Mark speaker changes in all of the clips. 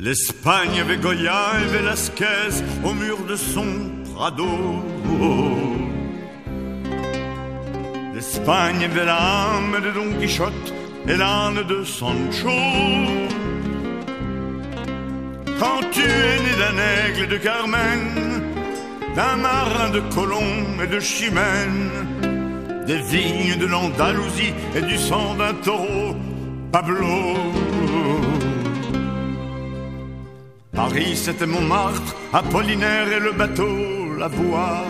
Speaker 1: L'Espagne avait Goya et Velasquez au mur de son Prado. L'Espagne avait l'âme de Don Quichotte et l'âne de Sancho. Quand tu es né d'un aigle et de Carmen, d'un marin de Colomb et de Chimène, des vignes de l'Andalousie et du sang d'un taureau, Pablo. Paris c'était Montmartre, Apollinaire et le bateau, la voie.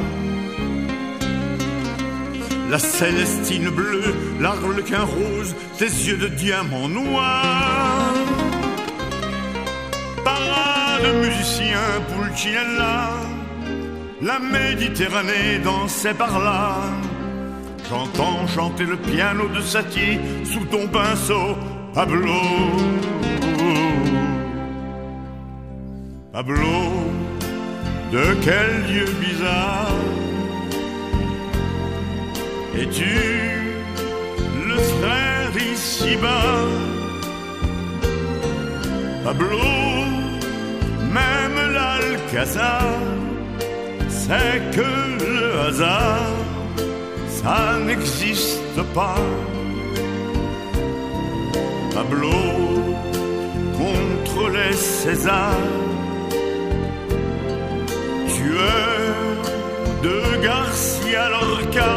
Speaker 1: La Célestine bleue, l'Arlequin rose, tes yeux de diamant noir. Parade musicien Pulcinella, la Méditerranée dansait par là. J'entends chanter le piano de Satie sous ton pinceau, Pablo. Pablo, de quel dieu bizarre es-tu le frère ici-bas? Pablo, même l'Alcazar, c'est que le hasard, ça n'existe pas. Pablo, contre les Césars, tueur de Garcia Lorca.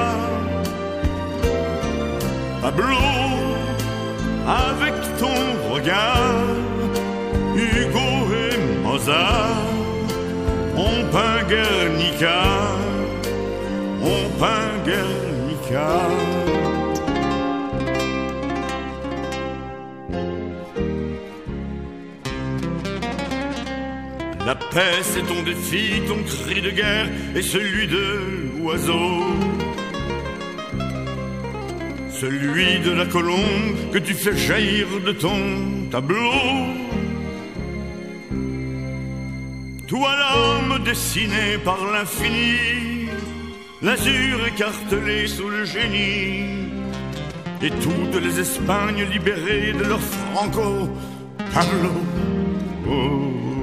Speaker 1: Pablo, avec ton regard, Hugo et Mozart, on peint Guernica, on peint Guernica. La paix c'est ton défi, ton cri de guerre et celui de l'oiseau. Celui de la colombe que tu fais jaillir de ton tableau. Toi l'homme dessiné par l'infini, l'azur écartelé sous le génie, et toutes les Espagnes libérées de leur Franco, Pablo. Oh.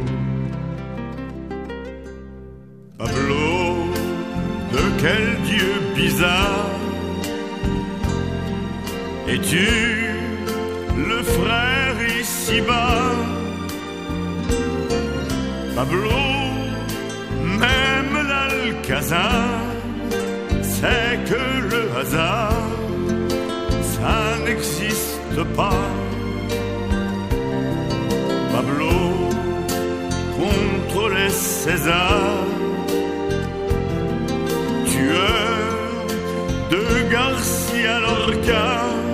Speaker 1: Pablo, de quel dieu bizarre es-tu le frère ici-bas? Pablo, même l'Alcazar, c'est que le hasard, ça n'existe pas. Pablo, contre les Césars, tueur de Garcia Lorca.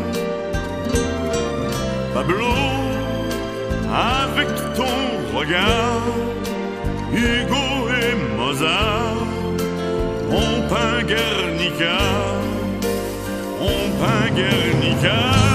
Speaker 1: Pablo, avec ton regard, Hugo et Mozart, on peint Guernica, on peint Guernica.